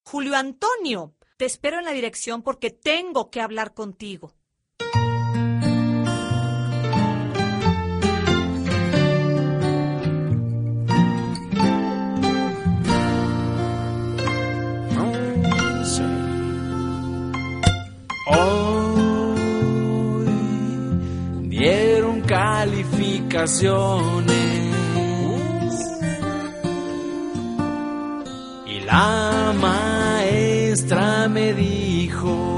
Julio Antonio, te espero en la dirección porque tengo que hablar contigo. Hoy dieron calificaciones y la maestra me dijo: